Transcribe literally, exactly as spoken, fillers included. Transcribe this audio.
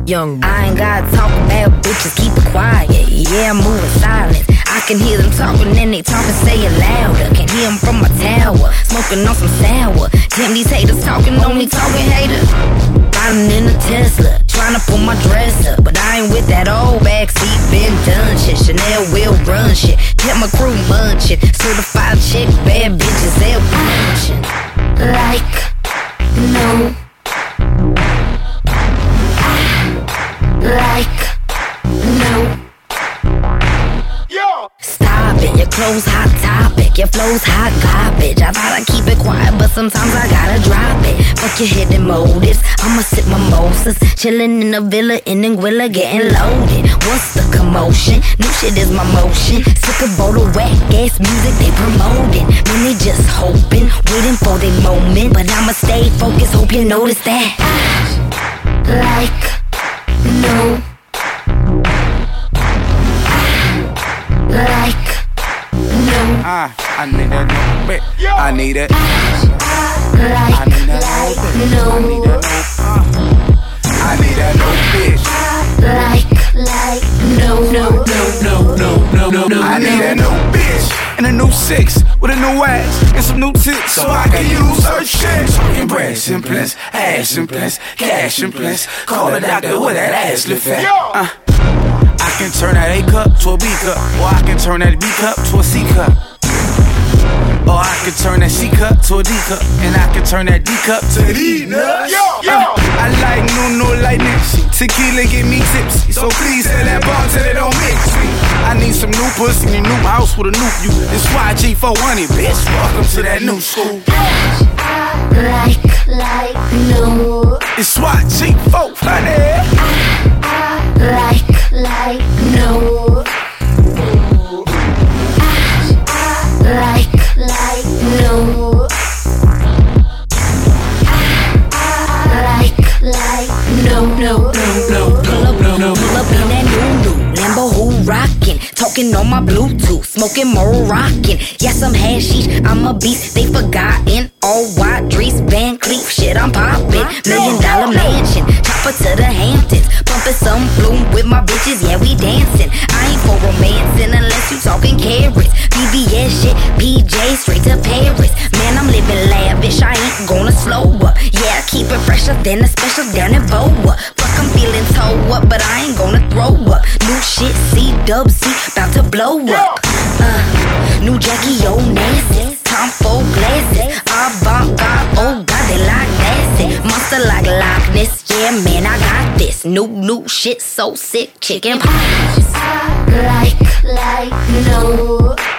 Young, I ain't gotta talk about bitches, keep it quiet. Yeah, I'm moving silence. I can hear them talking and they talking, say it louder. Can hear them from my tower, smoking on some sour. Damn, these haters talking, only talking haters. Riding in a Tesla, trying to pull my dress up, but I ain't with that old backseat, been done shit. Chanel will run shit, get my crew munching. Certified chick, bad bitches, they'll punching. Like, no. Like, no. Yo. Stop it, your clothes hot topic, your flow's hot garbage. I thought I'd keep it quiet, but sometimes I gotta drop it. Fuck your hidden motives, I'ma sip mimosas, chillin' in a villa in Anguilla, getting loaded. What's the commotion? New shit is my motion. Sick of all the whack ass music they promoting. Man, they just hoping, waiting for their moment, but I'ma stay focused, hope you notice that. Like, no. Like, no. Ah, I need that new bitch. I need it. Like, I need that like, no. no. I need that no. I need that no bitch. Like, like, no, no, no, no, no, no, no. I need that no bitch. And a new six with a new ass and some new tits, so I can use her shit. Talking breast implants, ass implants, cash implants. Call the doctor with that ass lift at. Uh, I can turn that A cup to a B cup, or I can turn that B cup to a C cup. Or I can turn that C cup to a D cup, and I can turn that D cup to D nuts. Uh, I like new, new lightning. Tequila get me tipsy, so please tell that bartender don't mix me. I need some new pussy in a new house with a new view. It's Y G four hundred, bitch. Welcome to that new school. Like, like, no. It's Y G four hundred. Like, like, no. Like, like, no. Like, like, no, no, no, no, no, no. Pull up in that new, new Lambo, who rockin'? Talking on my Bluetooth, smoking more rockin'. Yes, I'm hashish, I'm a beast, they forgotten. All white Dries Van Cleef, shit, I'm poppin'. Million dollar mansion, chopper to the Hamptons. Bumpin' some bloom with my bitches, yeah, we dancin'. I ain't for romancing unless you talking carrots. B B S shit, P J straight to Paris. Man, I'm living lavish, I ain't gonna slow up. Yeah, keep it fresher than a special down in Voa. Fuck, I'm feeling toe up, but I ain't gonna throw up. New shit, C dub C, bout to blow up. Uh, new Jackie, oh nasty. Tom Ford glasses, avant-garde, oh god, they like that. Monster like Loch Ness, yeah man, I got this. New, new shit, so sick, chicken pies. Like, like, no.